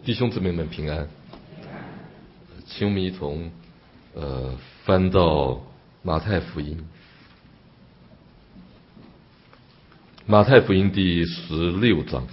弟兄姊妹们平安，请我们一同翻到马太福音，马太福音第16章。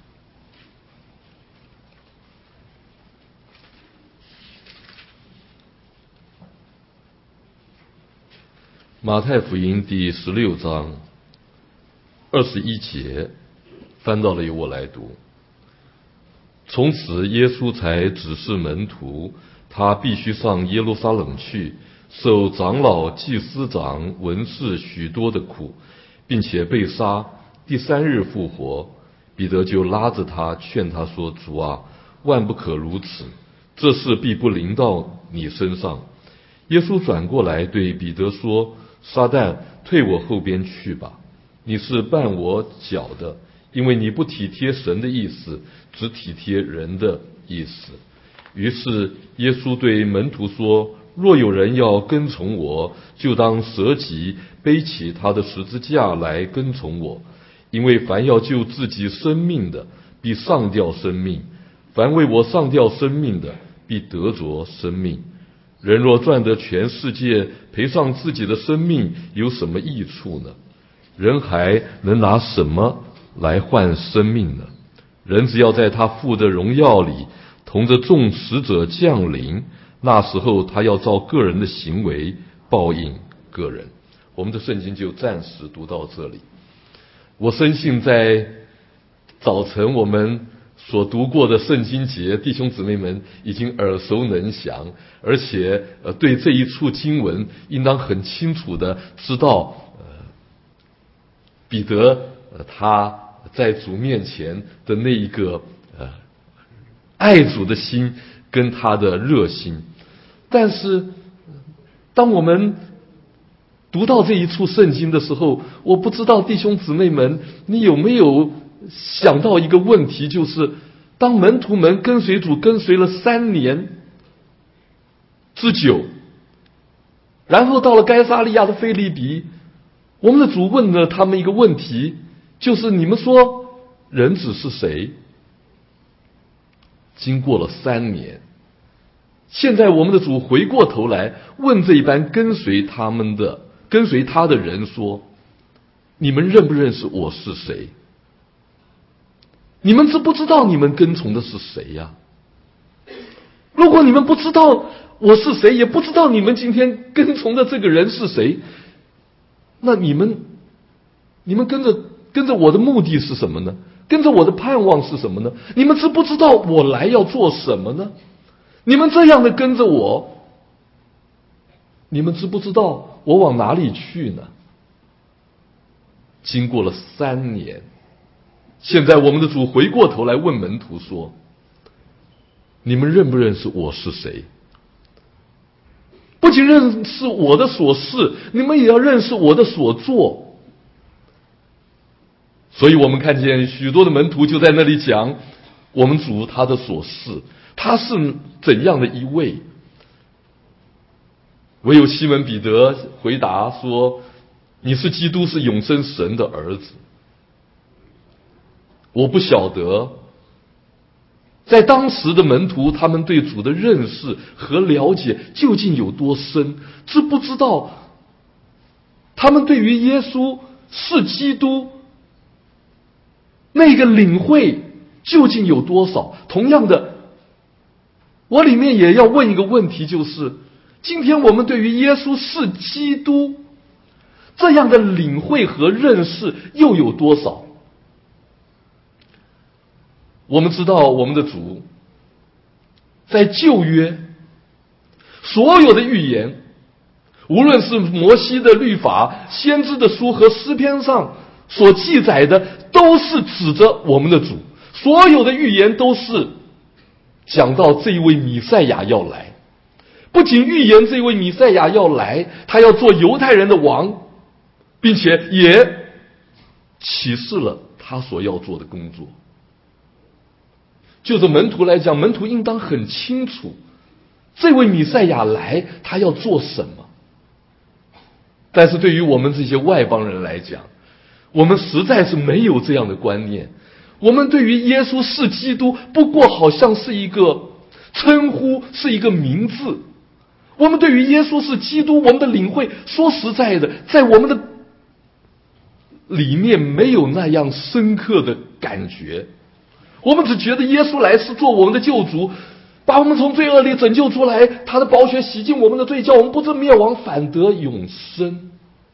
马太福音第16章21节，翻到了由我来读。从此耶稣才指示门徒，他必须上耶路撒冷去，受长老、祭司长、文士许多的苦，并且被杀，第三日复活。彼得就拉着他，劝他说：主啊，万不可如此，这事必不临到你身上。耶稣转过来对彼得说：撒旦，退我后边去吧，你是绊我脚的，因为你不体贴神的意思，只体贴人的意思。于是耶稣对门徒说：若有人要跟从我，就当舍己，背起他的十字架来跟从我。因为凡要救自己生命的，必丧掉生命；凡为我丧掉生命的，必得着生命。人若赚得全世界，赔上自己的生命，有什么益处呢？人还能拿什么来换生命呢？人只要在他父的荣耀里，同着众使者降临，那时候他要照个人的行为报应个人。我们的圣经就暂时读到这里。我深信在早晨我们所读过的圣经节，弟兄姊妹们已经耳熟能详，而且对这一处经文应当很清楚的知道，彼得他在主面前的那一个爱主的心跟他的热心。但是当我们读到这一处圣经的时候，我不知道弟兄姊妹们你有没有想到一个问题，就是当门徒们跟随主跟随了3年之久，然后到了该撒利亚的腓立比，我们的主问了他们一个问题，就是你们说人子是谁？经过了3年，现在我们的主回过头来问这一班跟随他的人说：你们认不认识我是谁？你们知不知道你们跟从的是谁呀？如果你们不知道我是谁，也不知道你们今天跟从的这个人是谁，那你们跟着我的目的是什么呢？跟着我的盼望是什么呢？你们知不知道我来要做什么呢？你们这样的跟着我，你们知不知道我往哪里去呢？经过了3年，现在我们的主回过头来问门徒说：你们认不认识我是谁？不仅认识我的所事，你们也要认识我的所作。所以我们看见许多的门徒就在那里讲我们主他的所事，他是怎样的一位。唯有西门彼得回答说：你是基督，是永生神的儿子。我不晓得在当时的门徒他们对主的认识和了解究竟有多深，知不知道他们对于耶稣是基督那个领会究竟有多少。同样的，我里面也要问一个问题，就是今天我们对于耶稣是基督这样的领会和认识又有多少？我们知道我们的主在旧约所有的预言，无论是摩西的律法、先知的书和诗篇上所记载的，都是指着我们的主。所有的预言都是讲到这一位弥赛亚要来，不仅预言这位弥赛亚要来，他要做犹太人的王，并且也启示了他所要做的工作。就着门徒来讲，门徒应当很清楚这位弥赛亚来他要做什么。但是对于我们这些外邦人来讲，我们实在是没有这样的观念。 我们对于耶稣是基督，不过好像是一个称呼，是一个名字。我们对于耶稣是基督，我们的领会，说实在的，在我们的里面没有那样深刻的感觉。我们只觉得耶稣来是做我们的救主，把我们从罪恶里拯救出来，他的宝血洗净我们的罪，叫我们不至灭亡，反得永生。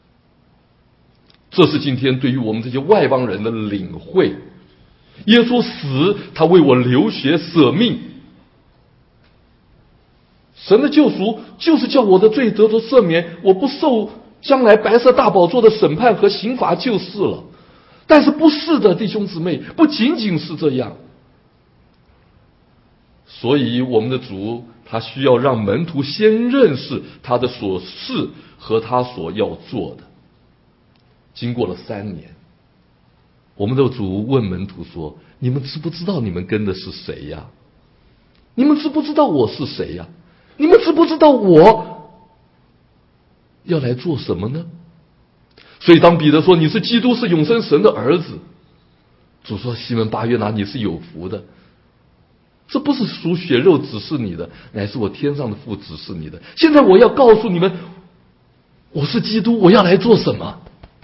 这是今天对于我们这些外邦人的领会。耶稣死，他为我流血舍命。神的救赎就是叫我的罪得着赦免，我不受将来白色大宝座的审判和刑罚就是了。但是不是的，弟兄姊妹，不仅仅是这样。所以我们的主他需要让门徒先认识他的所是和他所要做的。经过了3年，我们的主问门徒说：你们知不知道你们跟的是谁呀？你们知不知道我是谁呀？你们知不知道我要来做什么呢？所以当彼得说你是基督，是永生神的儿子，主说：西门巴约拿，你是有福的，这不是属血肉指示你的，乃是我天上的父指示你的。现在我要告诉你们，我是基督，我要来做什么？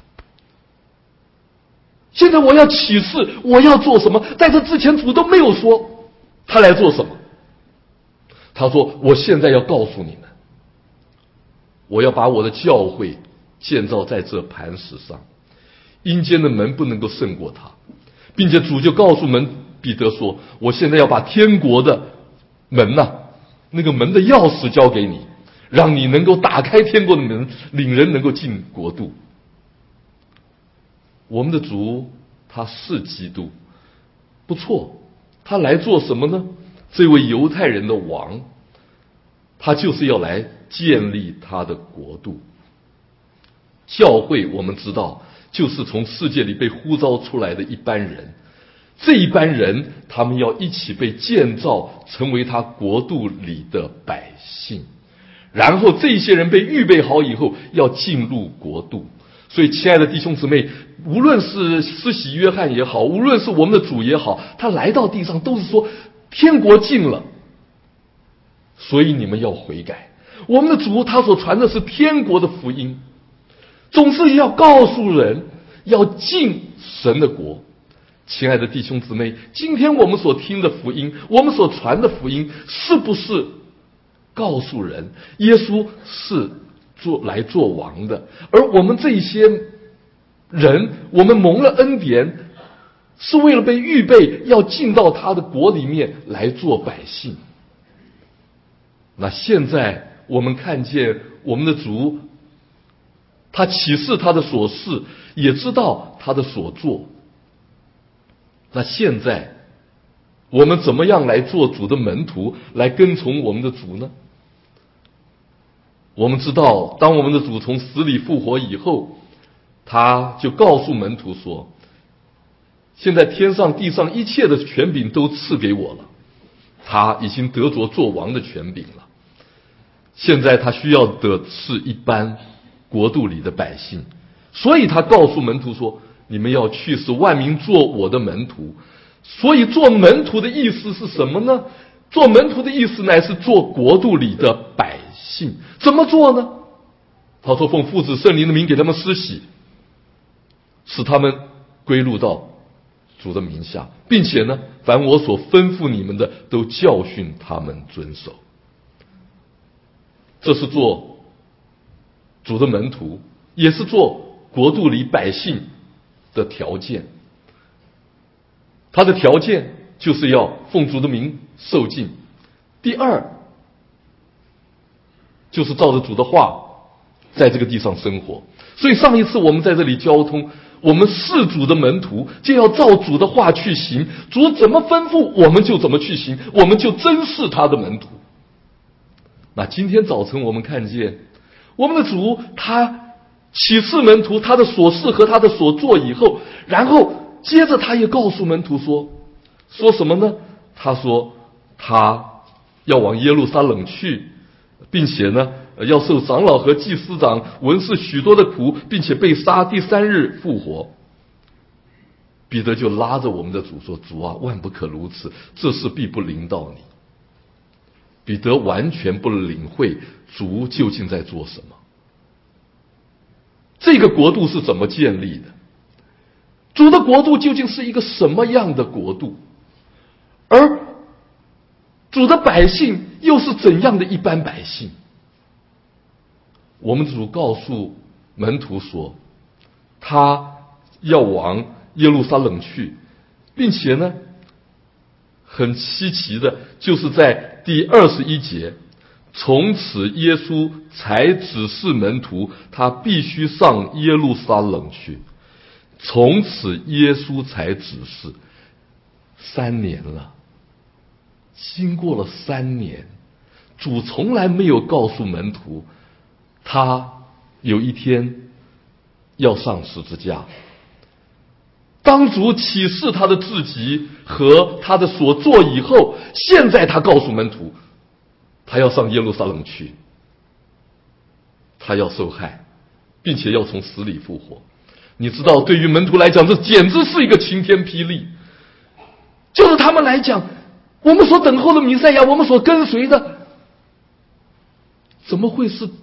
现在我要启示我要做什么，在这之前主都没有说他来做什么。他说我现在要告诉你们，我要把我的教会建造在这磐石上，阴间的门不能够胜过它，并且主就告诉彼得说，我现在要把天国的门那个门的钥匙交给你，让你能够打开天国的门，领人能够进国度。我们的主他是基督，不错，他来做什么呢？这位犹太人的王，他就是要来建立他的国度。教会我们知道，就是从世界里被呼召出来的一般人，这一般人他们要一起被建造成为他国度里的百姓，然后这些人被预备好以后要进入国度。所以亲爱的弟兄姊妹，无论是施洗约翰也好，无论是我们的主也好，他来到地上都是说天国近了，所以你们要悔改。我们的主他所传的是天国的福音，总是要告诉人要进神的国。亲爱的弟兄姊妹，今天我们所听的福音，我们所传的福音，是不是告诉人耶稣是来做王的？而我们这些人，我们蒙了恩典，是为了被预备要进到他的国里面来做百姓。那现在我们看见我们的主，他启示他的所事，也知道他的所做。那现在我们怎么样来做主的门徒，来跟从我们的主呢？我们知道，当我们的主从死里复活以后，他就告诉门徒说，现在天上地上一切的权柄都赐给我了，他已经得着做王的权柄了。现在他需要的是一般国度里的百姓，所以他告诉门徒说，你们要去使万民做我的门徒。所以做门徒的意思是什么呢？做门徒的意思乃是做国度里的百姓。怎么做呢？他说奉父子圣灵的名给他们施洗，使他们归入到主的名下，并且呢，凡我所吩咐你们的都教训他们遵守。这是做主的门徒，也是做国度里百姓的条件。他的条件就是要奉主的名受浸。第二，就是照着主的话在这个地上生活。所以上一次我们在这里交通，我们是主的门徒，就要照主的话去行，主怎么吩咐我们就怎么去行，我们就真是他的门徒。那今天早晨我们看见我们的主，他启示门徒他的所事和他的所做以后，然后接着他也告诉门徒说什么呢？他说他要往耶路撒冷去，并且呢要受长老和祭司长文士许多的苦，并且被杀，第3日复活。 彼得就拉着我们的主说：“主啊，万不可如此，这事必不临到你。”彼得完全不领会主究竟在做什么，这个国度是怎么建立的，主的国度究竟是一个什么样的国度，而主的百姓又是怎样的一般百姓。我们主告诉门徒说，他要往耶路撒冷去，并且呢，很稀奇的就是在第21节，从此耶稣才指示门徒，他必须上耶路撒冷去。从此耶稣才指示，3年了，经过了3年，主从来没有告诉门徒，他有一天要上十字架。当主启示他的至极和他的所作以后，现在他告诉门徒，他要上耶路撒冷去，他要受害，并且要从死里复活。你知道，对于门徒来讲，这简直是一个晴天霹雳。就是他们来讲，我们所等候的弥赛亚，我们所跟随的，怎么会是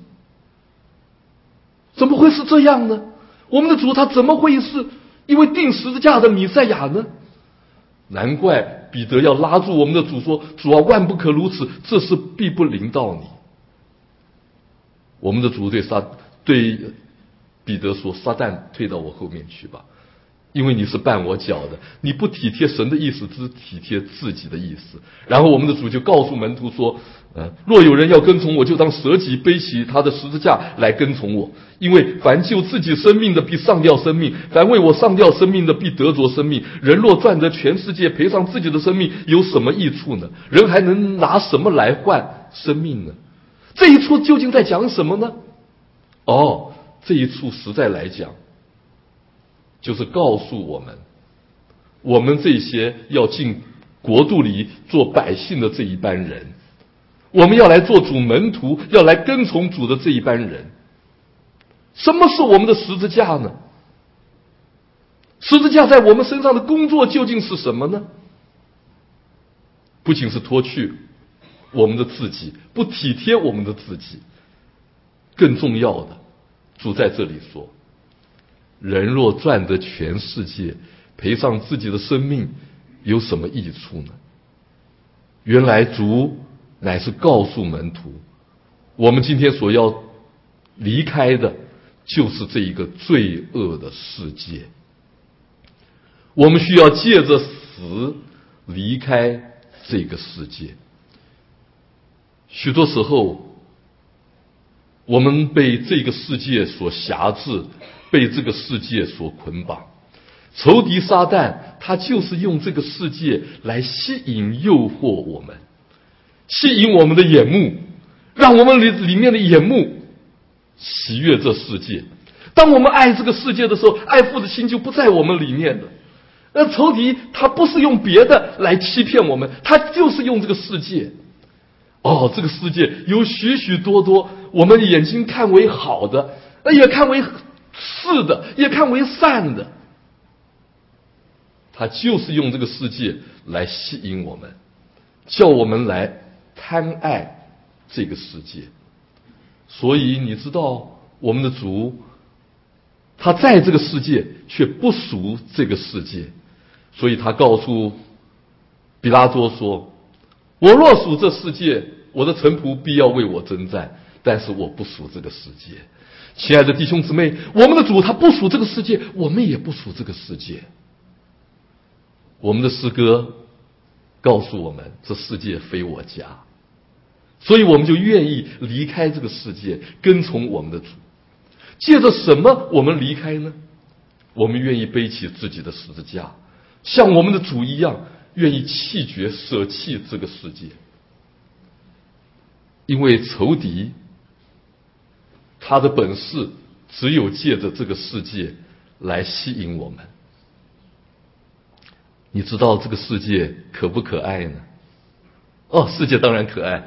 这样呢？我们的主他怎么会是一位钉十字架的弥赛亚呢？难怪彼得要拉住我们的主说：“主啊，万不可如此，这事必不临到你。”我们的主对彼得说：“撒旦，退到我后面去吧，因为你是绊我脚的，你不体贴神的意思，只体贴自己的意思。”然后我们的主就告诉门徒说：“若有人要跟从我，就当舍己，背起他的十字架来跟从我。因为凡救自己生命的，必丧掉生命；凡为我丧掉生命的，必得着生命。人若赚得全世界，赔上自己的生命，有什么益处呢？人还能拿什么来换生命呢？”这一处究竟在讲什么呢？这一处实在来讲，就是告诉我们，我们这些要进国度里做百姓的这一班人，我们要来做主门徒，要来跟从主的这一班人，什么是我们的十字架呢？十字架在我们身上的工作究竟是什么呢？不仅是脱去我们的自己，不体贴我们的自己，更重要的，主在这里说，人若赚得全世界，赔上自己的生命，有什么益处呢？原来主乃是告诉门徒，我们今天所要离开的就是这一个罪恶的世界，我们需要借着死离开这个世界。许多时候我们被这个世界所辖制，被这个世界所捆绑。仇敌撒旦他就是用这个世界来吸引诱惑我们，吸引我们的眼目，让我们里面的眼目喜悦这世界。当我们爱这个世界的时候，爱父的心就不在我们里面了。那仇敌他不是用别的来欺骗我们，他就是用这个世界。这个世界有许许多多我们眼睛看为好的，也看为是的，也看为善的，他就是用这个世界来吸引我们，叫我们来贪爱这个世界。所以你知道，我们的主他在这个世界却不属这个世界，所以他告诉比拉多说，我若属这世界，我的臣仆必要为我征战，但是我不属这个世界。亲爱的弟兄姊妹，我们的主他不属这个世界，我们也不属这个世界。我们的诗歌告诉我们，这世界非我家，所以我们就愿意离开这个世界，跟从我们的主。借着什么我们离开呢？我们愿意背起自己的十字架，像我们的主一样，愿意弃绝舍弃这个世界。因为仇敌他的本事只有借着这个世界来吸引我们。你知道这个世界可不可爱呢？世界当然可爱。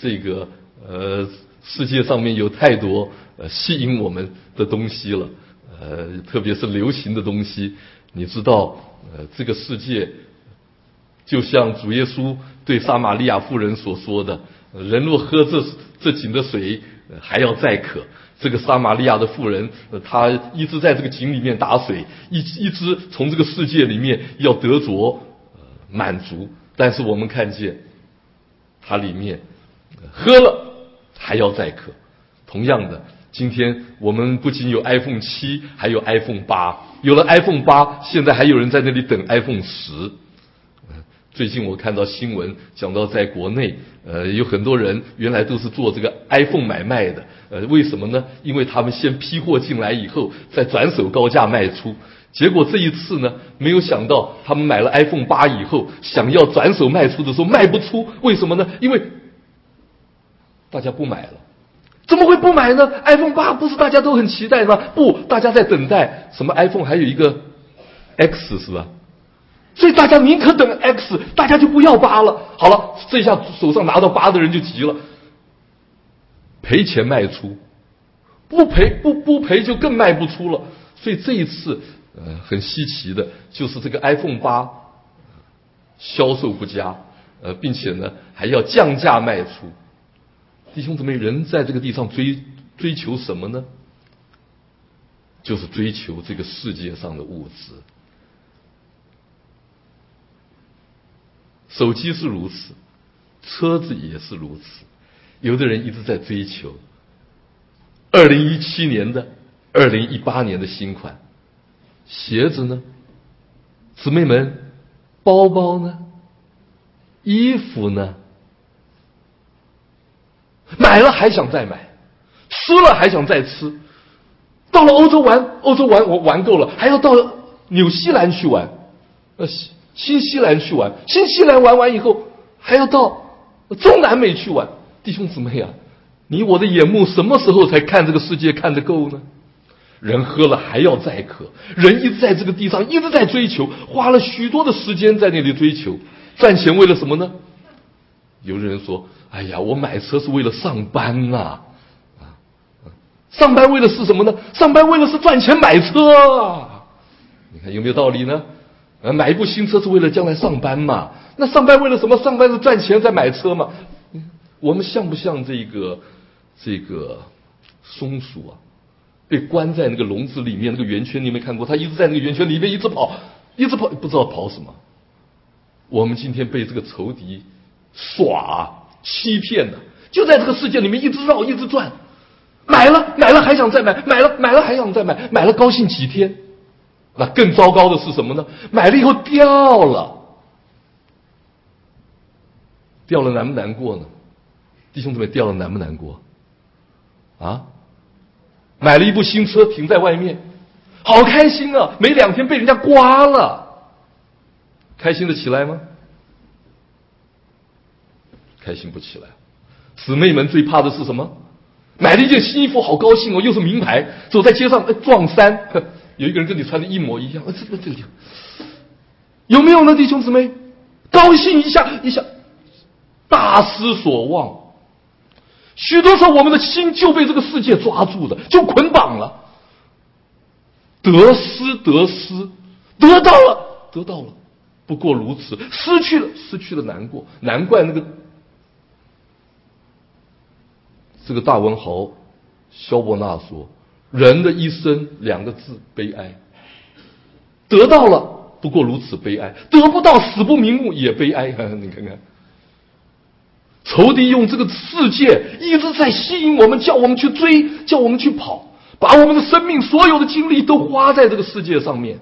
世界上面有太多吸引我们的东西了。 特别是流行的东西。你知道，这个世界就像主耶稣对撒玛利亚妇人所说的，人若喝这井的水，还要再渴。这个撒玛利亚的妇人，她一直在这个井里面打水，一直从这个世界里面要得着满足。但是我们看见，它里面喝了还要再渴。同样的，今天我们不仅有 iPhone 7，还有 iPhone 8，有了 iPhone 8，现在还有人在那里等 iPhone 10。最近我看到新闻讲到，在国内有很多人原来都是做这个 iPhone 买卖的，为什么呢？因为他们先批货进来以后，再转手高价卖出。结果这一次呢，没有想到他们买了 iPhone 8以后，想要转手卖出的时候卖不出，为什么呢？因为大家不买了。怎么会不买呢？ iPhone 8不是大家都很期待吗？不，大家在等待什么 iPhone 还有一个 X 是吧？所以大家宁可等 X， 大家就不要8了。好了，这下手上拿到8的人就急了，赔钱卖出，不赔就更卖不出了。所以这一次很稀奇的就是这个 iPhone 8销售不佳，并且呢还要降价卖出。弟兄姊妹，人在这个地上追求什么呢？就是追求这个世界上的物质。手机是如此，车子也是如此。有的人一直在追求2017年的、2018年的新款。鞋子呢？姊妹们，包包呢？衣服呢？买了还想再买，吃了还想再吃。到了欧洲玩我玩够了，还要到纽西兰去玩，新西兰去玩，新西兰玩完以后还要到中南美去玩。弟兄姊妹啊，你我的眼目什么时候才看这个世界看得够呢？人喝了还要再渴，人一直在这个地上一直在追求，花了许多的时间在那里追求。赚钱为了什么呢？有的人说，哎呀，我买车是为了上班呐。上班为了是什么呢？上班为了是赚钱买车啊。你看有没有道理呢？买一部新车是为了将来上班嘛？那上班为了什么？上班是赚钱再买车嘛？我们像不像这个松鼠啊？被关在那个笼子里面，那个圆圈你有没有看过？它一直在那个圆圈里面一直跑，不知道跑什么。我们今天被这个仇敌耍欺骗的，就在这个世界里面一直绕一直转。买了还想再买，买了还想再买，买了高兴几天。那更糟糕的是什么呢？买了以后掉了难不难过呢？弟兄姊妹，掉了难不难过啊？买了一部新车停在外面，好开心啊，没2天被人家刮了，开心得起来吗？开心不起来。姊妹们最怕的是什么？买了一件新衣服好高兴哦，又是名牌，走在街上撞衫，有一个人跟你穿的一模一样，这个地方有没有呢？弟兄姊妹，高兴一下大失所望。许多时候我们的心就被这个世界抓住的，就捆绑了。得失，得到了，不过如此；失去了难过。难怪这个大文豪萧伯纳说，人的一生2个字，悲哀。得到了不过如此，悲哀；得不到死不瞑目也悲哀。你看看，仇敌用这个世界一直在吸引我们，叫我们去追，叫我们去跑，把我们的生命所有的精力都花在这个世界上面。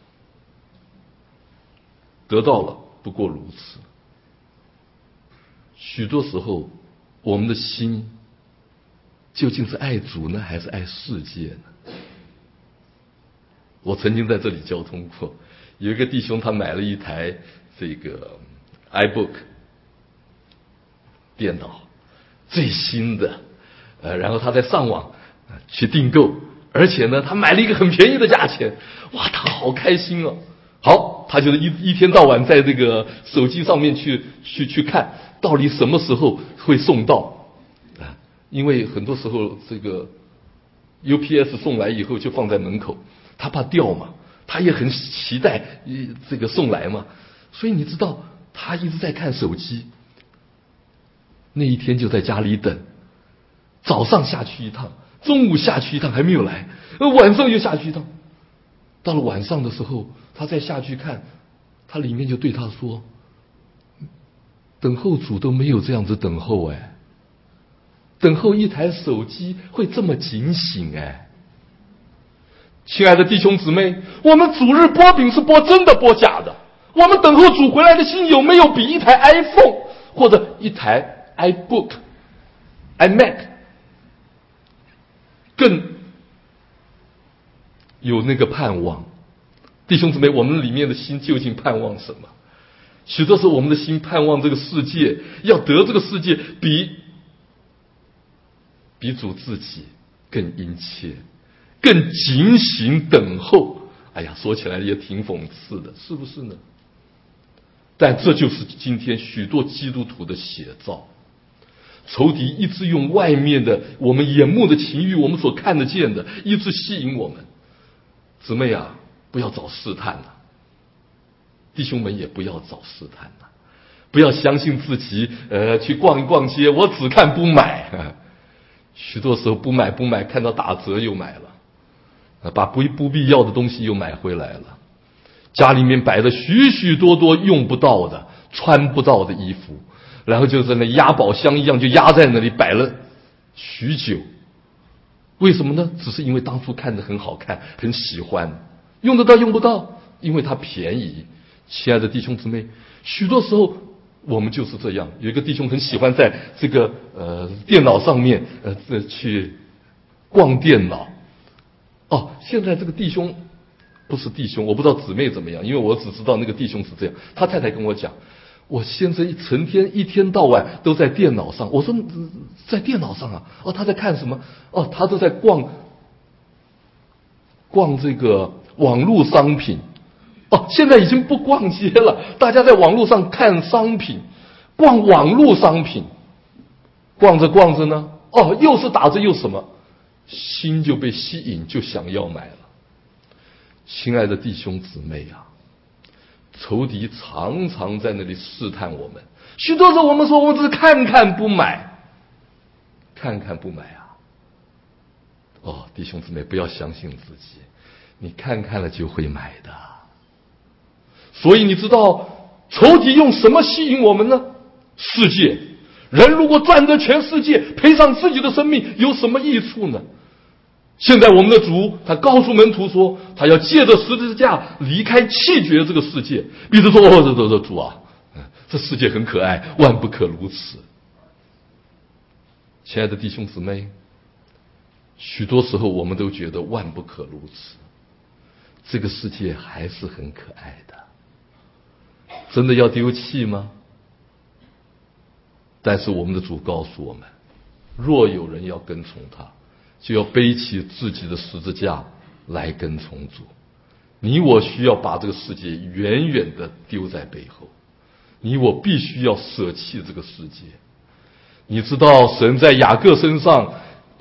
得到了不过如此。许多时候我们的心究竟是爱主呢，还是爱世界呢？我曾经在这里交通过，有一个弟兄他买了一台这个 iBook 电脑，最新的，然后他在上网去订购，而且呢他买了一个很便宜的价钱，哇，他好开心哦。好，他就是一天到晚在这个手机上面去看，到底什么时候会送到啊？因为很多时候这个 UPS 送来以后就放在门口，他怕掉嘛，他也很期待这个送来嘛，所以你知道他一直在看手机。那一天就在家里等，早上下去一趟，中午下去一趟还没有来，晚上又下去一趟。到了晚上的时候，他再下去看，他里面就对他说：“等候主都没有这样子等候哎，等候一台手机会这么警醒哎。”亲爱的弟兄姊妹，我们主日播饼是播真的播假的？我们等候主回来的心有没有比一台 iPhone 或者一台 iBook、iMac 更有那个盼望？弟兄姊妹，我们里面的心究竟盼望什么？许多时候我们的心盼望这个世界，要得这个世界比主自己更殷切，更警醒等候。哎呀，说起来也挺讽刺的，是不是呢？但这就是今天许多基督徒的写照。仇敌一直用外面的我们眼目的情欲，我们所看得见的，一直吸引我们。姊妹啊，不要找试探了，弟兄们也不要找试探了，不要相信自己去逛一逛街，我只看不买。许多时候不买，看到打折又买了，把不必要的东西又买回来了。家里面摆的许许多多用不到的、穿不到的衣服，然后就在那压宝箱一样就压在那里摆了许久。为什么呢？只是因为当初看得很好看，很喜欢，用得到用不到，因为它便宜。亲爱的弟兄姊妹，许多时候我们就是这样。有一个弟兄很喜欢在这个电脑上面去逛电脑。现在这个弟兄不是弟兄，我不知道姊妹怎么样，因为我只知道那个弟兄是这样。他太太跟我讲，我先生成天一天到晚都在电脑上。我说在电脑上啊？他在看什么？他都在逛这个网络商品。现在已经不逛街了，大家在网络上看商品，逛网络商品，逛着逛着呢，又是打折又什么，心就被吸引，就想要买了。亲爱的弟兄姊妹啊，仇敌常常在那里试探我们。许多时候我们说我只是看看不买，看看不买啊。弟兄姊妹，不要相信自己，你看看了就会买的。所以你知道仇敌用什么吸引我们呢？世界。人如果赚得全世界，赔上自己的生命，有什么益处呢？现在我们的主他告诉门徒说，他要借着十字架离开弃绝这个世界。彼得说，这主啊，这世界很可爱，万不可如此。亲爱的弟兄姊妹，许多时候我们都觉得万不可如此，这个世界还是很可爱的。真的要丢弃吗？但是我们的主告诉我们，若有人要跟从他，就要背起自己的十字架来跟从主。你我需要把这个世界远远的丢在背后，你我必须要舍弃这个世界。你知道神在雅各身上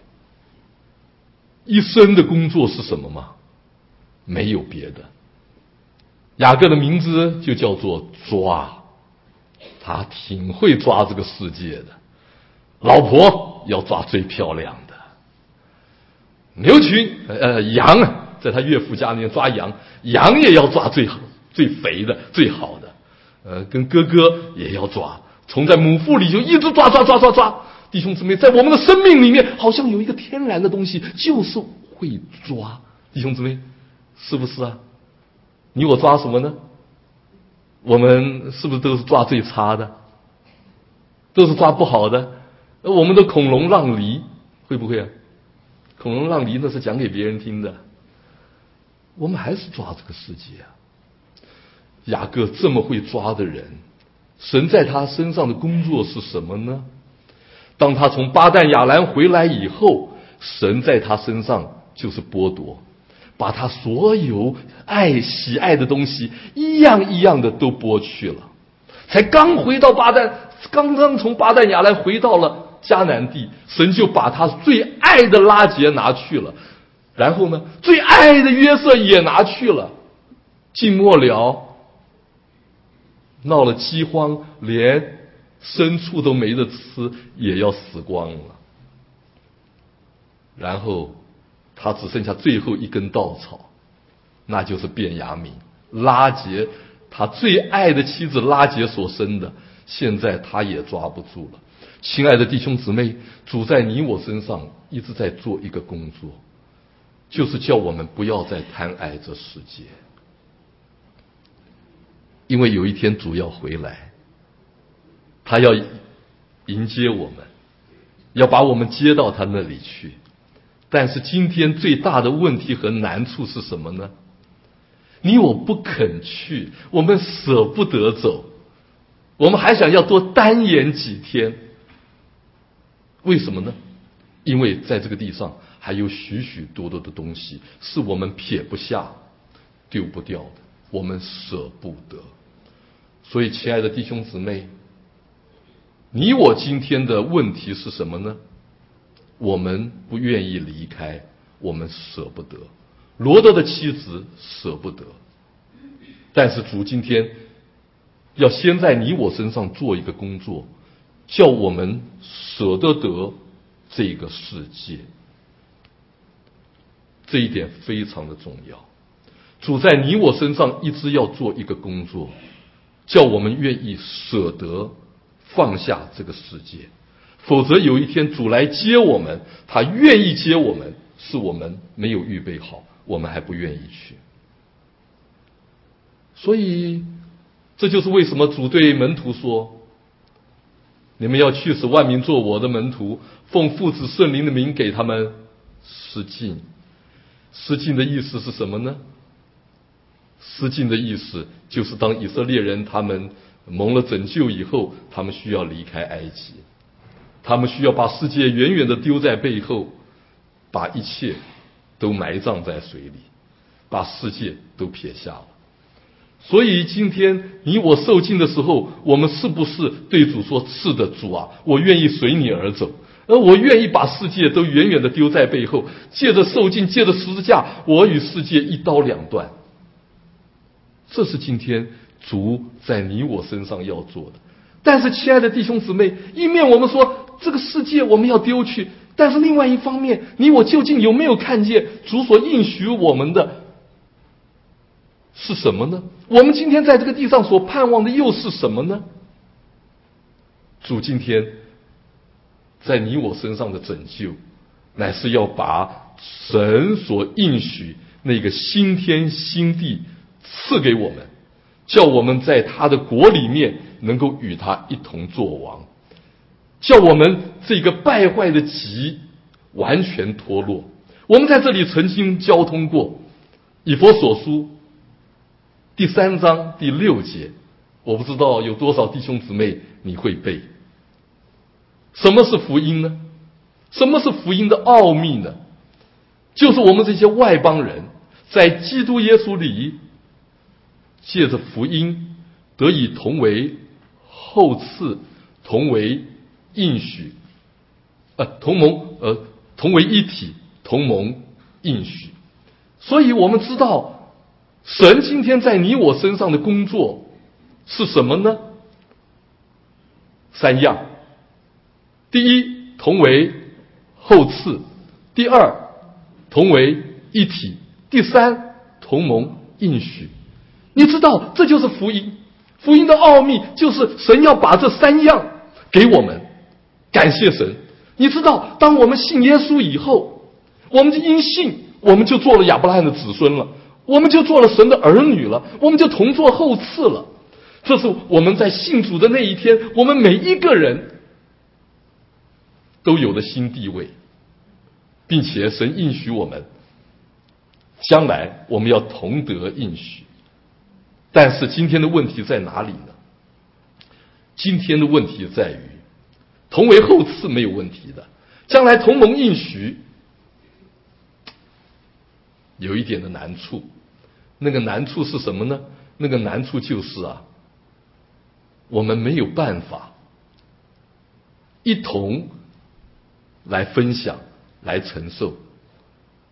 一生的工作是什么吗？没有别的。雅各的名字就叫做抓，他挺会抓这个世界的。老婆要抓最漂亮的，牛群羊啊，在他岳父家里面抓羊，羊也要抓最好、最肥的、最好的。跟哥哥也要抓，从在母腹里就一直抓。弟兄姊妹，在我们的生命里面，好像有一个天然的东西，就是会抓。弟兄姊妹，是不是啊？你我抓什么呢？我们是不是都是抓最差的？都是抓不好的？我们的孔融让梨，会不会啊？孔融让梨那是讲给别人听的，我们还是抓这个世界啊。雅各这么会抓的人，神在他身上的工作是什么呢？当他从巴旦亚兰回来以后，神在他身上就是剥夺，把他所有喜爱的东西一样一样的都剥去了。才刚回到刚刚从巴旦亚兰回到了迦南地，神就把他最爱的拉结拿去了， 然后呢，最爱的约瑟也拿去了，尽末了，闹了饥荒，连牲畜都没得吃，也要死光了。然后他只剩下最后一根稻草，那就是便雅悯，拉结，他最爱的妻子拉结所生的，现在他也抓不住了。亲爱的弟兄姊妹，主在你我身上一直在做一个工作，就是叫我们不要再贪爱这世界，因为有一天主要回来，他要迎接我们，要把我们接到他那里去。但是今天最大的问题和难处是什么呢？你我不肯去，我们舍不得走，我们还想要多耽延几天。为什么呢？因为在这个地上还有许许多多的东西是我们撇不下、丢不掉的，我们舍不得。所以亲爱的弟兄姊妹，你我今天的问题是什么呢？我们不愿意离开，我们舍不得。罗德的妻子舍不得，但是主今天要先在你我身上做一个工作，叫我们舍得这个世界。这一点非常的重要。主在你我身上一直要做一个工作，叫我们愿意舍得放下这个世界。否则有一天主来接我们，他愿意接我们，是我们没有预备好，我们还不愿意去。所以这就是为什么主对门徒说，你们要去使万民做我的门徒，奉父子圣灵的名给他们施浸。施浸的意思是什么呢？施浸的意思就是当以色列人他们蒙了拯救以后，他们需要离开埃及，他们需要把世界远远的丢在背后，把一切都埋葬在水里，把世界都撇下了。所以今天你我受浸的时候，我们是不是对主说，是的主啊，我愿意随你而走，而我愿意把世界都远远的丢在背后，借着受浸，借着十字架，我与世界一刀两断。这是今天主在你我身上要做的。但是亲爱的弟兄姊妹，一面我们说这个世界我们要丢去，但是另外一方面，你我究竟有没有看见主所应许我们的是什么呢？我们今天在这个地上所盼望的又是什么呢？主今天在你我身上的拯救，乃是要把神所应许那个新天新地赐给我们，叫我们在他的国里面能够与他一同作王，叫我们这个败坏的极完全脱落。我们在这里曾经交通过以弗所书第3章第6节，我不知道有多少弟兄姊妹你会背。什么是福音呢？什么是福音的奥秘呢？就是我们这些外邦人在基督耶稣里，借着福音得以同为后赐，同为应许，同为一体，同蒙应许。所以我们知道神今天在你我身上的工作是什么呢？3样。第一，同为后赐；第二，同为一体；第三，同蒙应许。你知道这就是福音。福音的奥秘就是神要把这3样给我们。感谢神。你知道当我们信耶稣以后，我们就因信我们就做了亚伯拉罕的子孙了，我们就做了神的儿女了，我们就同作后赐了。这是我们在信主的那一天，我们每一个人都有了新地位，并且神应许我们将来我们要同得应许。但是今天的问题在哪里呢？今天的问题在于同为后赐没有问题的，将来同蒙应许有一点的难处。那个难处是什么呢？那个难处就是我们没有办法一同来分享来承受。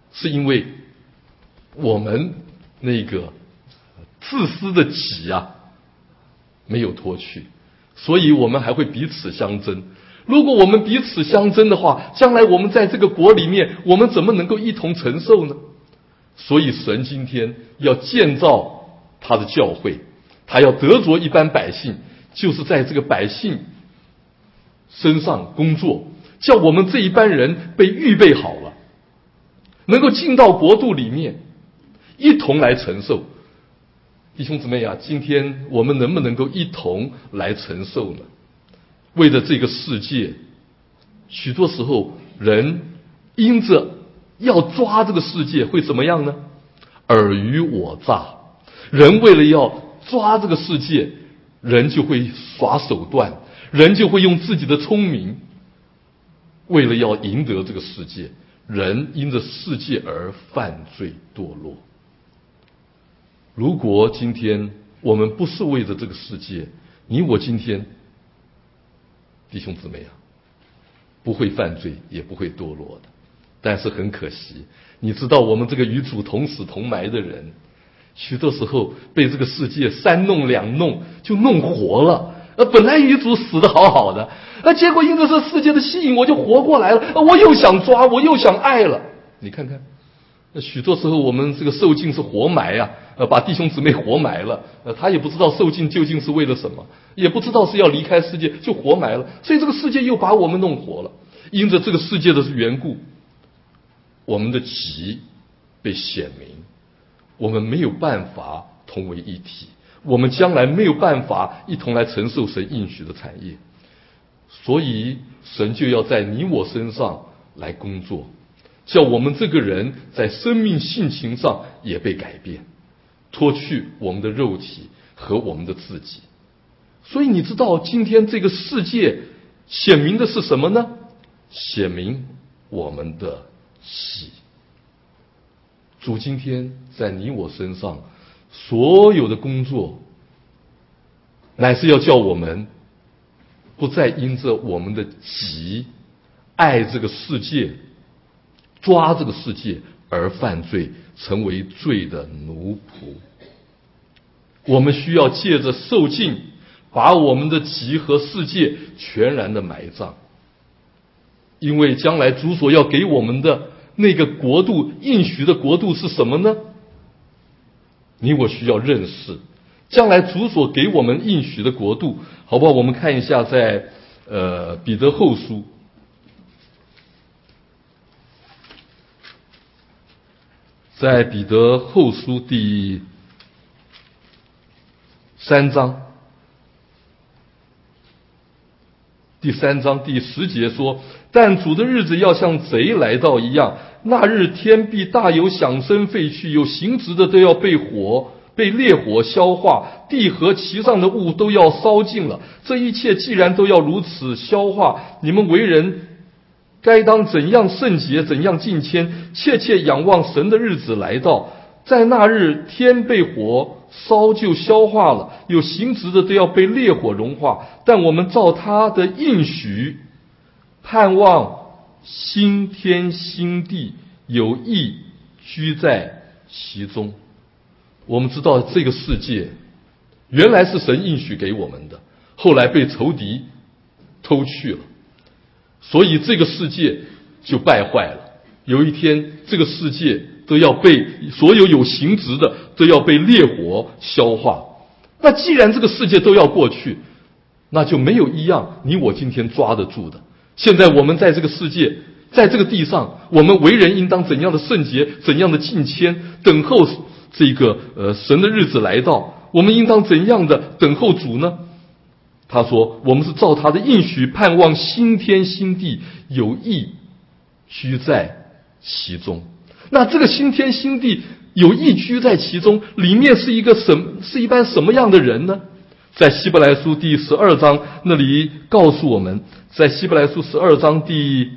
是因为我们那个自私的己没有脱去，所以我们还会彼此相争。如果我们彼此相争的话，将来我们在这个国里面，我们怎么能够一同承受呢？所以神今天要建造他的教会，他要得着一般百姓，就是在这个百姓身上工作，叫我们这一班人被预备好了，能够进到国度里面，一同来承受。弟兄姊妹今天我们能不能够一同来承受呢？为了这个世界，许多时候人因着要抓这个世界会怎么样呢？尔虞我诈。人为了要抓这个世界，人就会耍手段，人就会用自己的聪明，为了要赢得这个世界，人因着世界而犯罪堕落。如果今天我们不是为着这个世界，你我今天弟兄姊妹不会犯罪也不会堕落的。但是很可惜，你知道我们这个与主同死同埋的人，许多时候被这个世界三弄两弄就弄活了。本来与主死得好好的，结果因着这世界的吸引，我就活过来了，我又想抓，我又想爱了。你看看，许多时候我们这个受尽是活埋把弟兄姊妹活埋了，他也不知道受尽究竟是为了什么，也不知道是要离开世界，就活埋了。所以这个世界又把我们弄活了。因着这个世界的缘故，我们的己被显明，我们没有办法同为一体，我们将来没有办法一同来承受神应许的产业。所以神就要在你我身上来工作，叫我们这个人在生命性情上也被改变，脱去我们的肉体和我们的自己。所以你知道今天这个世界显明的是什么呢？显明我们的喜。主今天在你我身上所有的工作，乃是要叫我们不再因着我们的己爱这个世界，抓这个世界而犯罪，成为罪的奴仆。我们需要借着受尽，把我们的己和世界全然的埋葬。因为将来主所要给我们的那个国度，应许的国度是什么呢？你我需要认识将来主所给我们应许的国度，好不好？我们看一下在彼得后书，在彼得后书第3章第10节说，但主的日子要像贼来到一样，那日天必大有响声废去，有形质的都要被烈火消化，地和其上的物都要烧尽了。这一切既然都要如此消化，你们为人该当怎样圣洁，怎样敬虔，切切仰望神的日子来到。在那日天被火烧就消化了，有形质的都要被烈火融化，但我们照他的应许盼望新天新地，有义居在其中。我们知道这个世界原来是神应许给我们的，后来被仇敌偷去了，所以这个世界就败坏了。有一天这个世界都要被所有形质的都要被烈火消化。那既然这个世界都要过去，那就没有一样你我今天抓得住的。现在我们在这个世界，在这个地上，我们为人应当怎样的圣洁，怎样的敬虔，等候这个神的日子来到。我们应当怎样的等候主呢？他说我们是照他的应许盼望新天新地，有义居在其中。那这个新天新地有义居在其中，里面是一般什么样的人呢？在希伯来书第12章那里告诉我们，在希伯来书12章第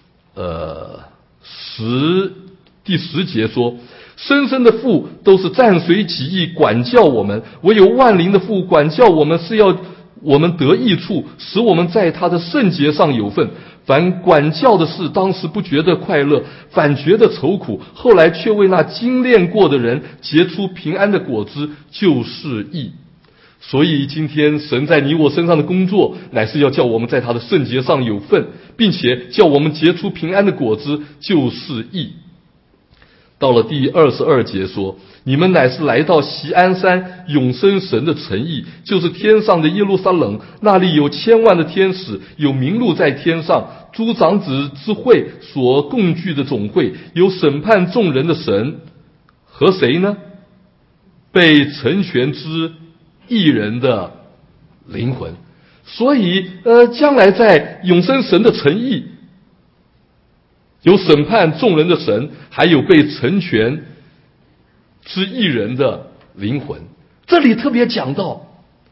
10节说，生生的父都是暂随己意管教我们，唯有万灵的父管教我们，是要我们得益处，使我们在他的圣洁上有份。凡管教的事，当时不觉得快乐，反觉得愁苦，后来却为那精炼过的人结出平安的果子，就是义。所以今天神在你我身上的工作，乃是要叫我们在他的圣洁上有份，并且叫我们结出平安的果子，就是义。到了第22节说，你们乃是来到锡安山永生神的城邑，就是天上的耶路撒冷，那里有千万的天使，有名录在天上，诸长子之会所共聚的总会，有审判众人的神，和谁呢？被成全之义人的灵魂。所以将来在永生神的城邑，有审判众人的神，还有被成全之义人的灵魂。这里特别讲到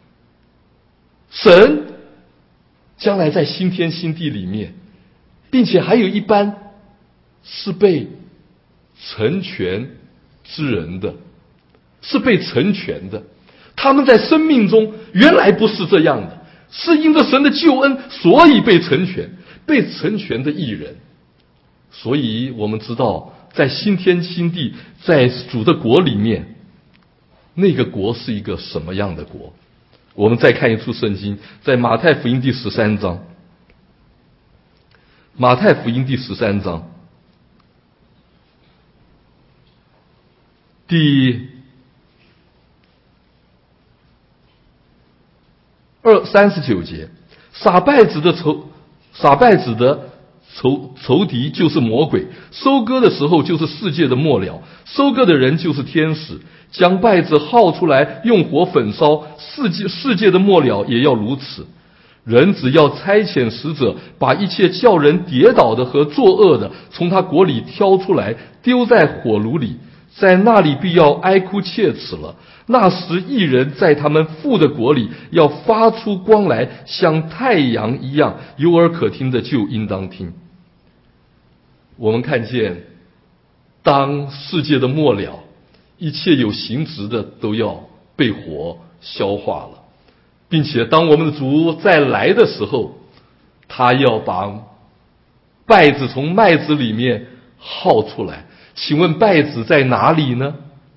神将来在新天新地里面，并且还有一班是被成全之人的，是被成全的。他们在生命中原来不是这样的，是因着神的救恩，所以被成全，被成全的义人。所以我们知道，在新天新地，在主的国里面，那个国是一个什么样的国？我们再看一处圣经，在马太福音第13章。马太福音第13章第39节，撒稗子的仇敌就是魔鬼，收割的时候就是世界的末了，收割的人就是天使，将稗子薅出来，用火焚烧，世界的末了也要如此。人只要差遣使者，把一切叫人跌倒的和作恶的，从他国里挑出来，丢在火炉里，在那里必要哀哭切齿了。那时义人在他们父的国里要发出光来，像太阳一样，有耳可听的就应当听。我们看见，当世界的末了，一切有形质的都要被火消化了，并且当我们的主再来的时候，他要把稗子从麦子里面薅出来。请问稗子在哪里呢？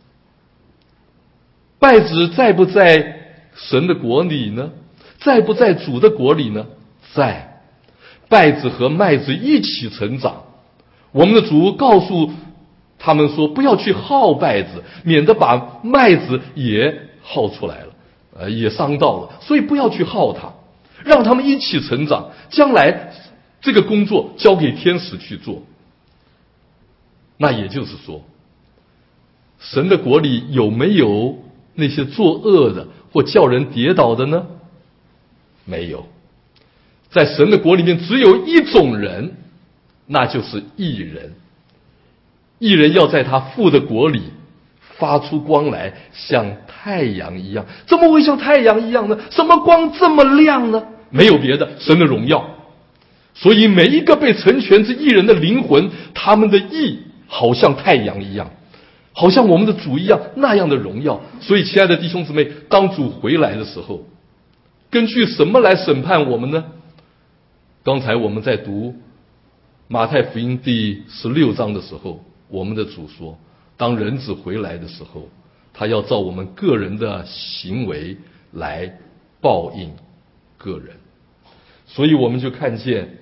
稗子在不在神的国里呢？在不在主的国里呢？在。稗子和麦子一起成长。我们的主告诉他们说，不要去薅稗子，免得把麦子也薅出来了，也伤到了，所以不要去薅它，让他们一起成长。将来这个工作交给天使去做。那也就是说，神的国里有没有那些作恶的或叫人跌倒的呢？没有。在神的国里面只有一种人，那就是义人。义人要在他父的国里发出光来，像太阳一样。怎么会像太阳一样呢？什么光这么亮呢？没有别的，神的荣耀。所以每一个被成全之义人的灵魂，他们的义好像太阳一样，好像我们的主一样，那样的荣耀。所以亲爱的弟兄姊妹，当主回来的时候，根据什么来审判我们呢？刚才我们在读马太福音第16章的时候，我们的主说，当人子回来的时候，他要照我们个人的行为来报应个人。所以我们就看见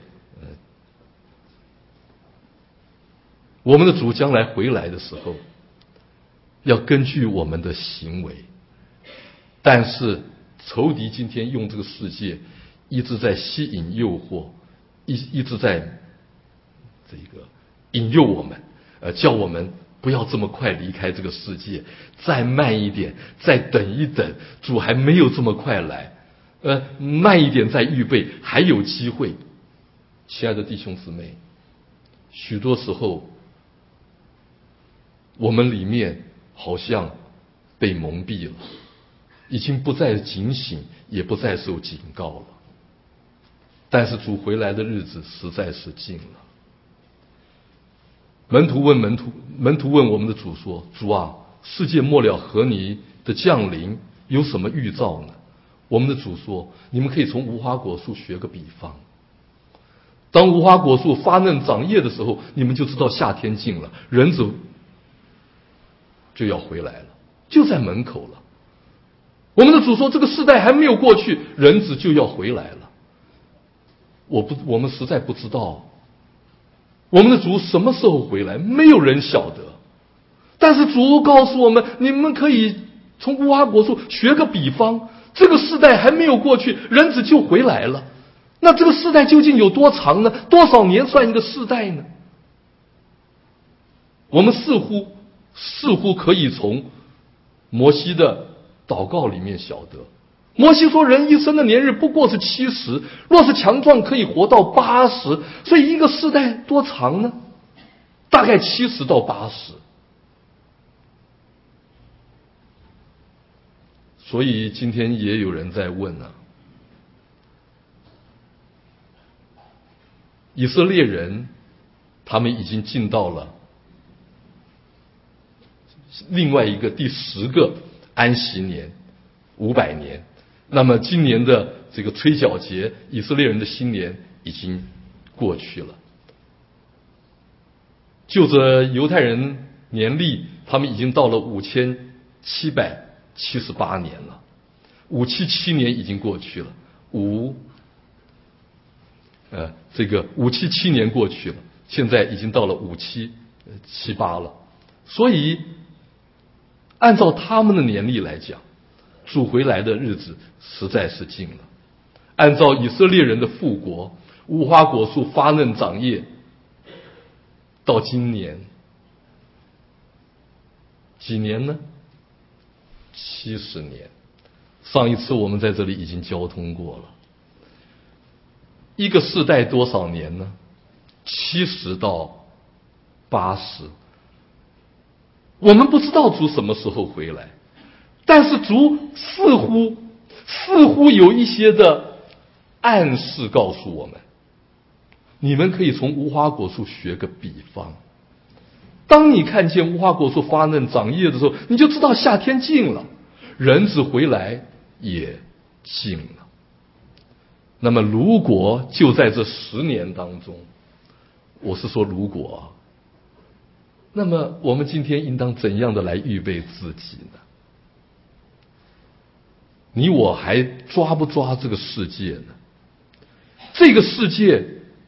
我们的主将来回来的时候，要根据我们的行为。但是仇敌今天用这个世界一直在吸引诱惑，一直在这个引诱我们，叫我们不要这么快离开这个世界，再慢一点，再等一等，主还没有这么快来，慢一点再预备，还有机会。亲爱的弟兄姊妹，许多时候我们里面好像被蒙蔽了，已经不再警醒，也不再受警告了。但是主回来的日子实在是近了。门徒问我们的主说，主啊，世界末了和你的降临有什么预兆呢？ 我们的主说，你们可以从无花果树学个比方。当无花果树发嫩长叶的时候，你们就知道夏天近了，人子就要回来了，就在门口了。我们的主说，这个世代还没有过去，人子就要回来了。我们实在不知道我们的主什么时候回来，没有人晓得。但是主告诉我们，你们可以从无花果树学个比方，这个世代还没有过去，人子就回来了。那这个世代究竟有多长呢？多少年算一个世代呢？我们似乎可以从摩西的祷告里面晓得，摩西说人一生的年日不过是70，若是强壮可以活到80，所以一个世代多长呢？大概70到80。所以今天也有人在问啊，以色列人他们已经进到了另外一个第10个安息年500年，那么今年的这个吹角节，以色列人的新年已经过去了。就着犹太人年历，他们已经到了5778年了，577年已经过去了，577年过去了，现在已经到了5778了。所以按照他们的年历来讲，主回来的日子实在是近了。按照以色列人的复国，无花果树发嫩长叶，到今年几年呢？70年。上一次我们在这里已经交通过了。一个世代多少年呢？70到80。我们不知道主什么时候回来，但是主似乎有一些的暗示告诉我们，你们可以从无花果树学个比方。当你看见无花果树发嫩长叶的时候，你就知道夏天近了，人子回来也近了。那么如果就在这10年当中，我是说如果，那么我们今天应当怎样的来预备自己呢？你我还抓不抓这个世界呢？这个世界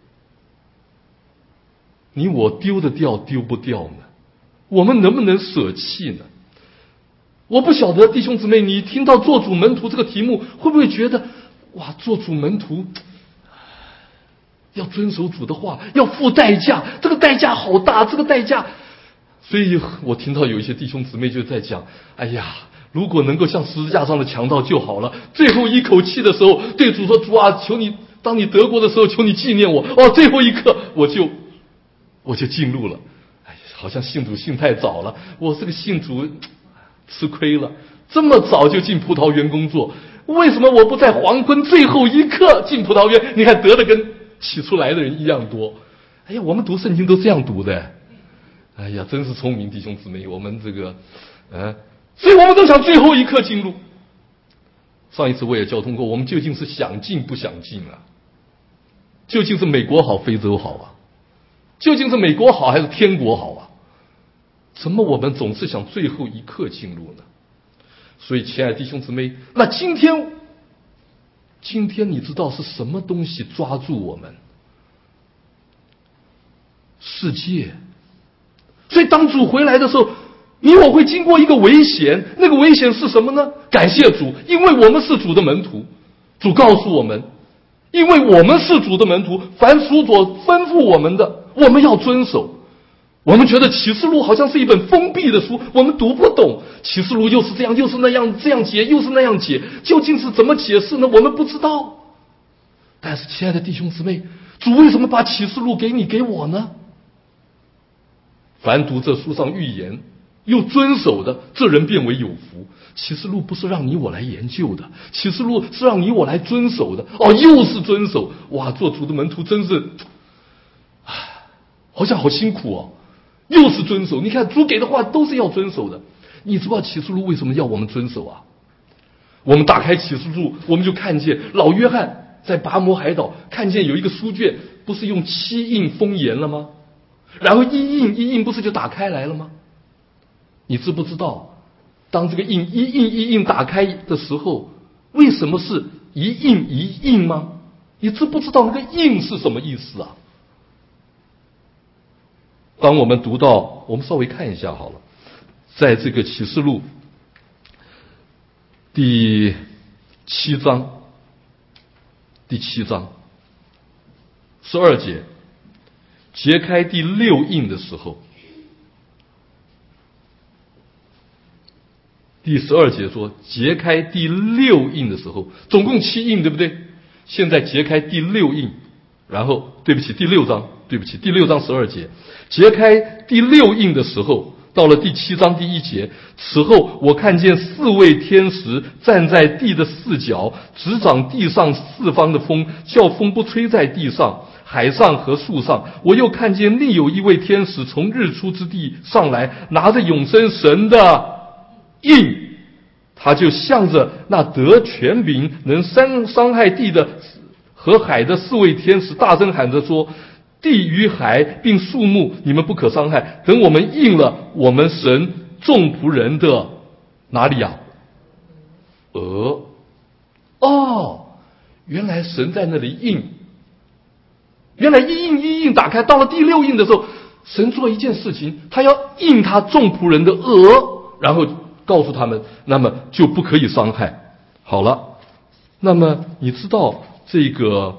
你我丢得掉丢不掉呢？我们能不能舍弃呢？我不晓得弟兄姊妹，你听到做主门徒这个题目，会不会觉得哇，做主门徒要遵守主的话，要付代价，这个代价好大，这个代价。所以我听到有一些弟兄姊妹就在讲，哎呀，如果能够像十字架上的强盗就好了，最后一口气的时候对主说，主啊，求你当你得国的时候，求你纪念我。最后一刻我就进入了。哎，好像信主信太早了，我这个信主吃亏了，这么早就进葡萄园工作，为什么我不在黄昏最后一刻进葡萄园？你看得的跟起出来的人一样多。哎呀，我们读圣经都这样读的。哎呀，真是聪明弟兄姊妹，我们这个所以我们都想最后一刻进入。上一次我也交通过，我们究竟是想进不想进啊？究竟是美国好非洲好啊？究竟是美国好还是天国好啊？怎么我们总是想最后一刻进入呢？所以亲爱的弟兄姊妹，那今天你知道是什么东西抓住我们？世界。所以当主回来的时候，你我会经过一个危险，那个危险是什么呢？感谢主，因为我们是主的门徒。主告诉我们，因为我们是主的门徒，凡主所吩咐我们的，我们要遵守。我们觉得启示录好像是一本封闭的书，我们读不懂。启示录又是这样又是那样，这样解又是那样解，究竟是怎么解释呢？我们不知道。但是亲爱的弟兄姊妹，主为什么把启示录给你给我呢？凡读这书上预言又遵守的，这人变为有福。启示录不是让你我来研究的，启示录是让你我来遵守的。又是遵守，哇，做主的门徒真是好像好辛苦哦。又是遵守，你看主给的话都是要遵守的。你知道启示录为什么要我们遵守啊？ 我们打开启示录，我们就看见老约翰在拔摩海岛看见有一个书卷，不是用7印封严了吗？然后一印不是就打开来了吗？你知不知道，当这个一印打开的时候，为什么是一印吗？你知不知道那个印是什么意思啊？当我们读到，我们稍微看一下好了，在这个启示录第7章12节，揭开第6印的时候，第12节说，揭开第6印的时候，总共7印，对不对？现在揭开第6印，然后第6章12节，揭开第6印的时候，到了第7章第1节，此后我看见4位天使站在地的4角，执掌地上4方的风，叫风不吹在地上、海上和树上。我又看见另有一位天使从日出之地上来，拿着永生神的印，他就向着那得权柄能伤害地的和海的4位天使大声喊着说，地与海并树木你们不可伤害，等我们印了我们神众仆人的哪里啊？额。原来神在那里印，原来一印打开，到了第6印的时候，神做一件事情，他要印他众仆人的额，然后告诉他们，那么就不可以伤害。好了，那么你知道这个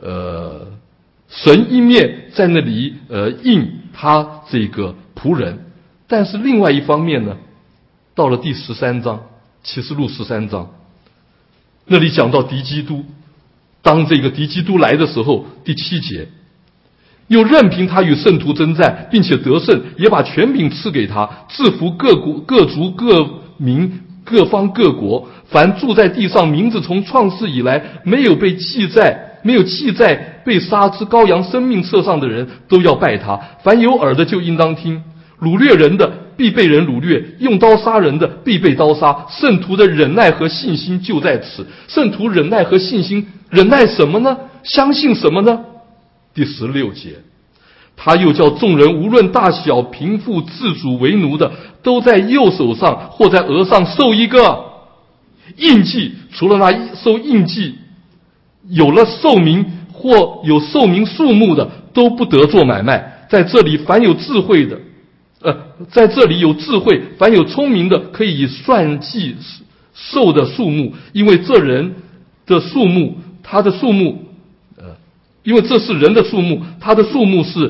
神一面在那里印他这个仆人，但是另外一方面呢，到了第13章，启示录13章，那里讲到敌基督，当这个敌基督来的时候，第7节，又任凭他与圣徒征战，并且得胜，也把权柄赐给他，制服各国、各族、各民、各方、各国，凡住在地上名字从创世以来没有记在被杀之羔羊生命册上的人，都要拜他。凡有耳的就应当听。掳掠人的必被人掳掠，用刀杀人的必被刀杀。圣徒的忍耐和信心就在此。圣徒忍耐和信心，忍耐什么呢？相信什么呢？第16节，他又叫众人无论大小、贫富、自主为奴的，都在右手上或在额上受一个印记。除了那受印记有了寿名或有寿名数目的，都不得做买卖。在这里凡有智慧的，在这里有智慧，凡有聪明的，可以算计兽的数目，因为这人的数目，他的数目，因为这是人的数目，他的数目是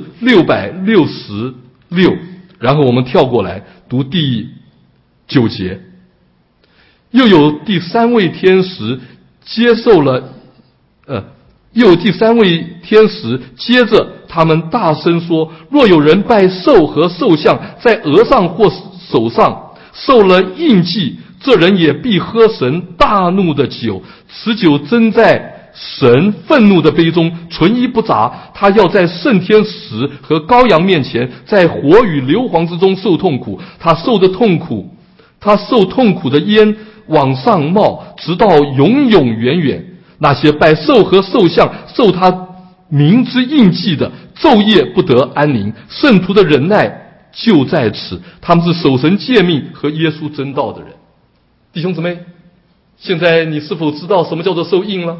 666。然后我们跳过来读第9节，又有第3位天使接受了，又有第3位天使接着他们大声说，若有人拜兽和兽像，在额上或手上受了印记，这人也必喝神大怒的酒，此酒斟在神愤怒的杯中，纯一不杂。他要在圣天使和羔羊面前，在火与硫磺之中受痛苦。他受痛苦的烟往上冒，直到永永远远。那些拜兽和兽像受他名之印记的，昼夜不得安宁。圣徒的忍耐就在此，他们是守神诫命和耶稣真道的人。弟兄姊妹，现在你是否知道什么叫做受印了？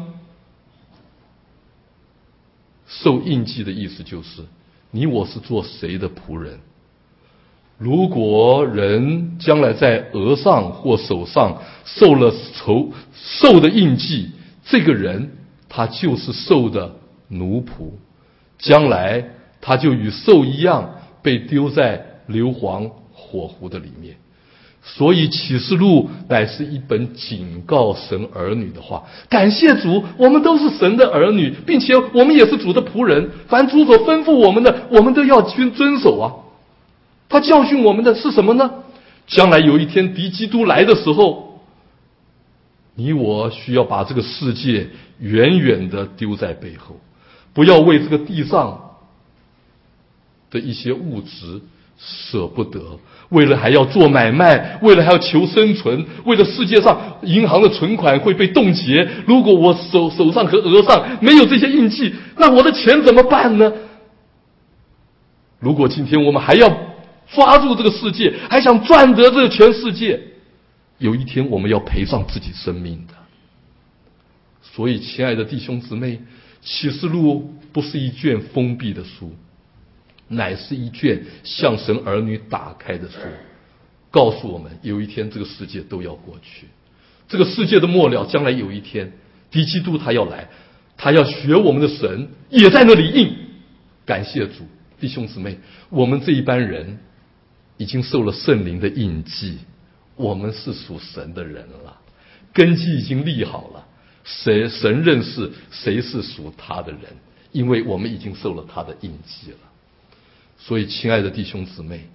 受印记的意思就是你我是做谁的仆人。如果人将来在额上或手上受了兽的印记，这个人他就是兽的奴仆，将来他就与兽一样被丢在硫磺火湖的里面。所以启示录乃是一本警告神儿女的话。感谢主，我们都是神的儿女，并且我们也是主的仆人，凡主所吩咐我们的，我们都要去遵守啊。他教训我们的是什么呢？将来有一天敌基督来的时候，你我需要把这个世界远远的丢在背后，不要为这个地上的一些物质舍不得，为了还要做买卖，为了还要求生存，为了世界上银行的存款会被冻结，如果我手上和额上没有这些印记，那我的钱怎么办呢？如果今天我们还要抓住这个世界，还想赚得这个全世界，有一天我们要赔上自己生命的。所以亲爱的弟兄姊妹，启示录不是一卷封闭的书，乃是一卷向神儿女打开的书，告诉我们有一天这个世界都要过去，这个世界的末了将来有一天敌基督他要来，他要学我们的神也在那里应。感谢主，弟兄姊妹，我们这一班人已经受了圣灵的印记，我们是属神的人了，根基已经立好了，神认识谁是属他的人，因为我们已经受了他的印记了。所以亲爱的弟兄姊妹，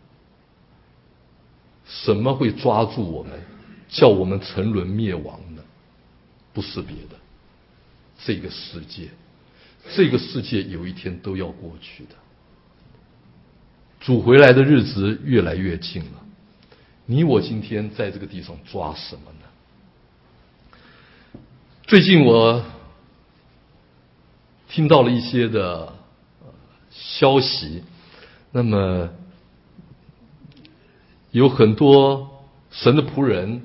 什么会抓住我们，叫我们沉沦灭亡呢？不是别的，这个世界有一天都要过去的。主回来的日子越来越近了，你我今天在这个地上抓什么呢？最近我听到了一些的消息，那么有很多神的仆人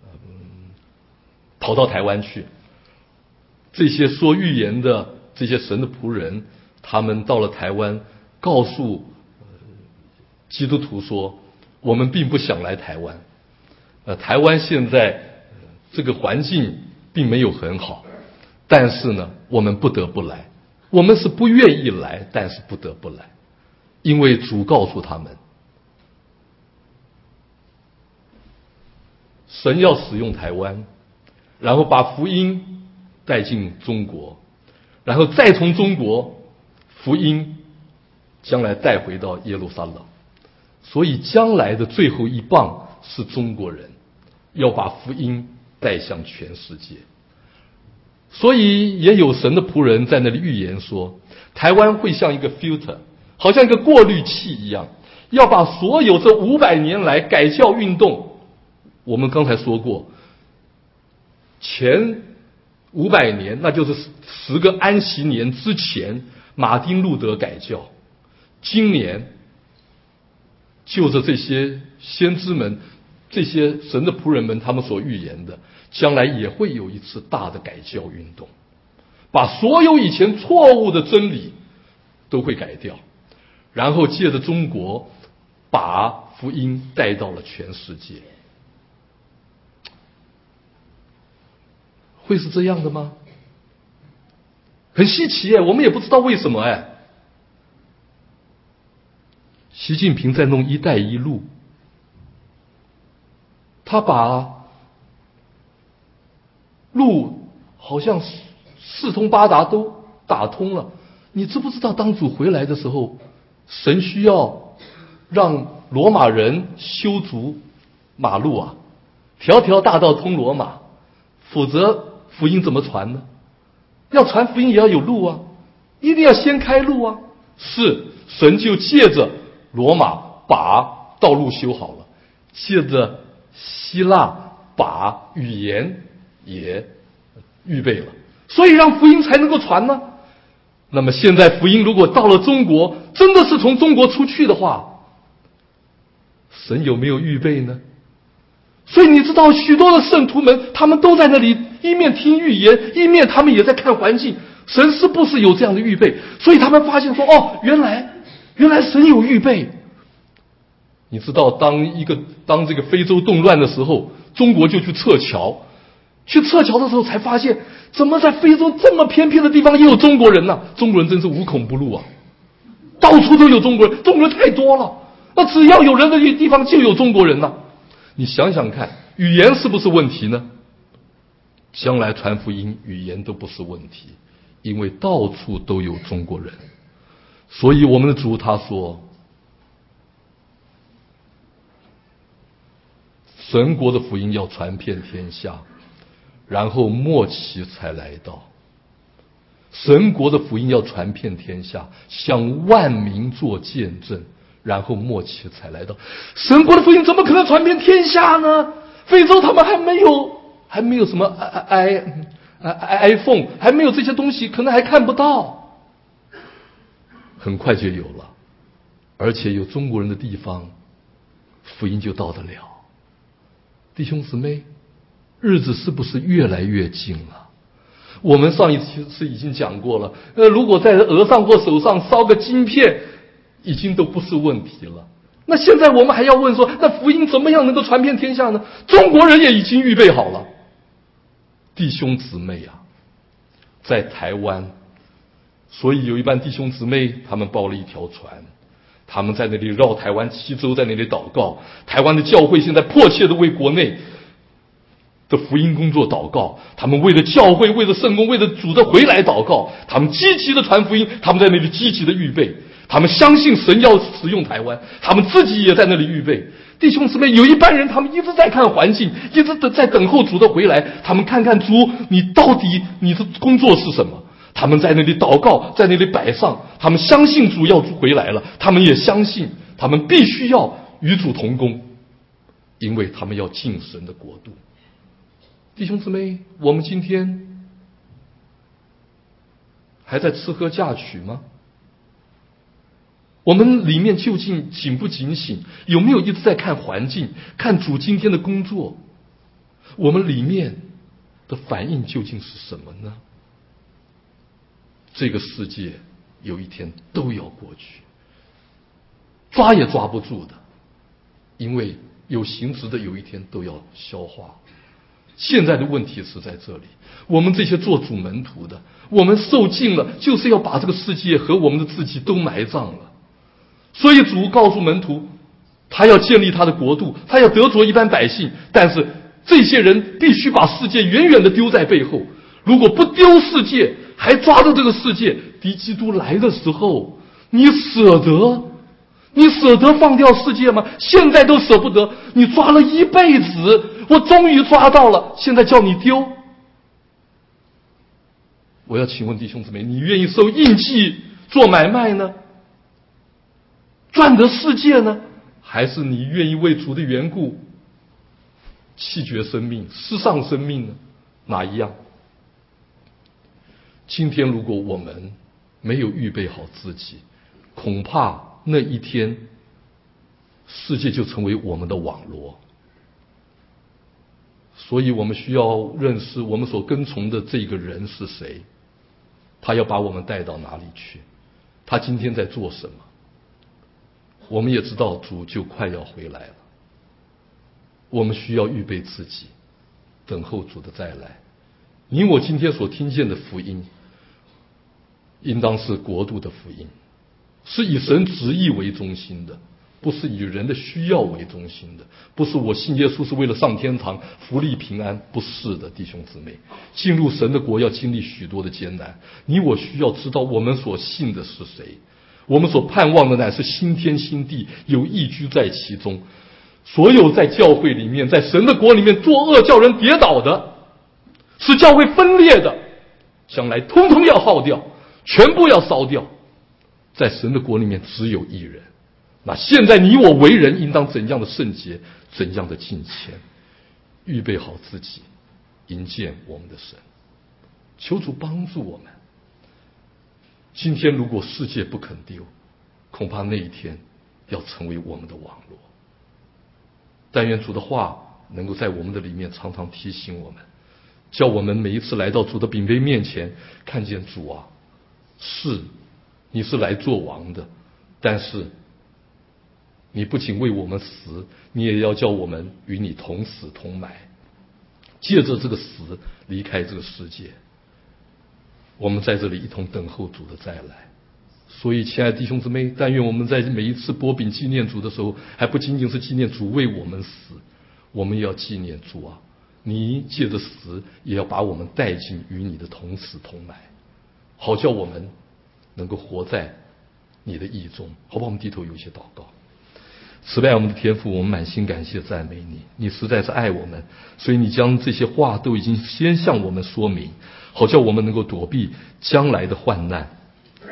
跑到台湾去，这些说预言的这些神的仆人，他们到了台湾，告诉基督徒说，我们并不想来台湾，台湾现在这个环境并没有很好，但是呢，我们不得不来，我们是不愿意来，但是不得不来，因为主告诉他们，神要使用台湾，然后把福音带进中国，然后再从中国福音将来带回到耶路撒冷，所以将来的最后一棒是中国人要把福音带向全世界。所以也有神的仆人在那里预言说，台湾会像一个 filter， 好像一个过滤器一样，要把所有这500年来改教运动，我们刚才说过，前500年那就是10个安息年之前马丁路德改教，今年就着这些先知们，这些神的仆人们他们所预言的，将来也会有一次大的改教运动，把所有以前错误的真理都会改掉，然后借着中国把福音带到了全世界。会是这样的吗？很稀奇耶，我们也不知道为什么哎。习近平在弄一带一路，他把路好像四通八达都打通了。你知不知道当主回来的时候，神需要让罗马人修筑马路啊，条条大道通罗马，否则福音怎么传呢？要传福音也要有路啊，一定要先开路啊。是，神就借着罗马把道路修好了，借着希腊把语言也预备了，所以让福音才能够传呢。那么现在福音如果到了中国，真的是从中国出去的话，神有没有预备呢？所以你知道许多的圣徒们，他们都在那里一面听预言，一面他们也在看环境，神是不是有这样的预备？所以他们发现说，哦，原来神有预备。你知道当这个非洲动乱的时候，中国就去撤侨，去撤侨的时候才发现，怎么在非洲这么偏僻的地方也有中国人呢？中国人真是无孔不入啊，到处都有中国人，中国人太多了，那只要有人的地方就有中国人呢。你想想看，语言是不是问题呢？将来传福音，语言都不是问题，因为到处都有中国人。所以我们的主他说，神国的福音要传遍天下，然后末期才来到。神国的福音要传遍天下，向万民做见证， 然后末期才来到。神国的福音怎么可能传遍天下呢？非洲他们还没有什么iPhone， 还没有这些东西，可能还看不到，很快就有了，而且有中国人的地方，福音就到得了。弟兄姊妹，日子是不是越来越近了？我们上一次已经讲过了，如果在额上或手上烧个晶片，已经都不是问题了。那现在我们还要问说，那福音怎么样能够传遍天下呢？中国人也已经预备好了。弟兄姊妹啊，在台湾，所以有一班弟兄姊妹，他们包了一条船，他们在那里绕台湾7周，在那里祷告。台湾的教会现在迫切的为国内的福音工作祷告，他们为了教会，为了圣工，为了主的回来祷告，他们积极的传福音，他们在那里积极的预备，他们相信神要使用台湾，他们自己也在那里预备。弟兄姊妹，有一班人他们一直在看环境，一直在等候主的回来，他们看看主你到底你的工作是什么，他们在那里祷告，在那里摆上，他们相信主要回来了，他们也相信他们必须要与主同工，因为他们要进神的国度。弟兄姊妹，我们今天还在吃喝嫁娶吗？我们里面究竟警不警醒？有没有一直在看环境，看主今天的工作？我们里面的反应究竟是什么呢？这个世界有一天都要过去，抓也抓不住的，因为有形质的有一天都要消化。现在的问题是在这里，我们这些做主门徒的，我们受尽了，就是要把这个世界和我们的自己都埋葬了。所以主告诉门徒，他要建立他的国度，他要得着一般百姓，但是这些人必须把世界远远的丢在背后。如果不丢世界，还抓着这个世界，敌基督来的时候，你舍得放掉世界吗？现在都舍不得，你抓了一辈子，我终于抓到了，现在叫你丢。我要请问弟兄姊妹，你愿意受印记做买卖呢，赚得世界呢，还是你愿意为主的缘故弃绝生命，失丧生命呢？哪一样？今天如果我们没有预备好自己，恐怕那一天世界就成为我们的网罗。所以我们需要认识我们所跟从的这个人是谁，他要把我们带到哪里去，他今天在做什么。我们也知道主就快要回来了，我们需要预备自己，等候主的再来。你我今天所听见的福音，应当是国度的福音，是以神旨意为中心的，不是以人的需要为中心的，不是我信耶稣是为了上天堂福利平安，不是的。弟兄姊妹，进入神的国要经历许多的艰难，你我需要知道我们所信的是谁，我们所盼望的乃是新天新地，有义居在其中。所有在教会里面，在神的国里面作恶叫人跌倒的，使教会分裂的，将来通通要耗掉，全部要烧掉。在神的国里面只有一人。那现在你我为人应当怎样的圣洁，怎样的敬虔，预备好自己迎见我们的神。求主帮助我们。今天如果世界不肯丢，恐怕那一天要成为我们的网罗。但愿主的话能够在我们的里面常常提醒我们，叫我们每一次来到主的饼杯面前，看见主啊，是你是来做王的，但是你不仅为我们死，你也要叫我们与你同死同埋，借着这个死离开这个世界。我们在这里一同等候主的再来。所以亲爱的弟兄姊妹，但愿我们在每一次擘饼纪念主的时候，还不仅仅是纪念主为我们死，我们也要纪念主啊，你借着死也要把我们带进与你的同死同埋，好叫我们能够活在你的义中。好吧，我们低头有一些祷告。慈爱我们的天父，我们满心感谢赞美你，你实在是爱我们，所以你将这些话都已经先向我们说明，好叫我们能够躲避将来的患难，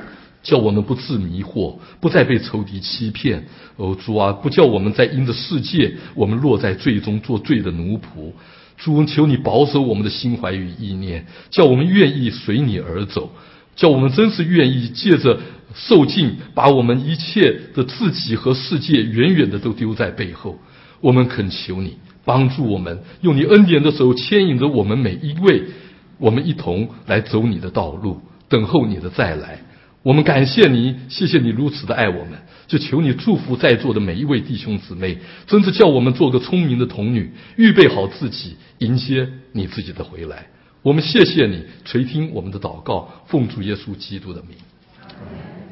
叫我们不致迷惑，不再被仇敌欺骗。主啊，不叫我们再因着世界，我们落在罪中，做罪的奴仆。主，求你保守我们的心怀与意念，叫我们愿意随你而走，叫我们真是愿意借着受尽，把我们一切的自己和世界远远的都丢在背后。我们恳求你帮助我们，用你恩典的手牵引着我们每一位，我们一同来走你的道路，等候你的再来。我们感谢你，谢谢你如此的爱我们，就求你祝福在座的每一位弟兄姊妹，真是叫我们做个聪明的童女，预备好自己迎接你自己的回来。我们谢谢你垂听我们的祷告，奉主耶稣基督的名。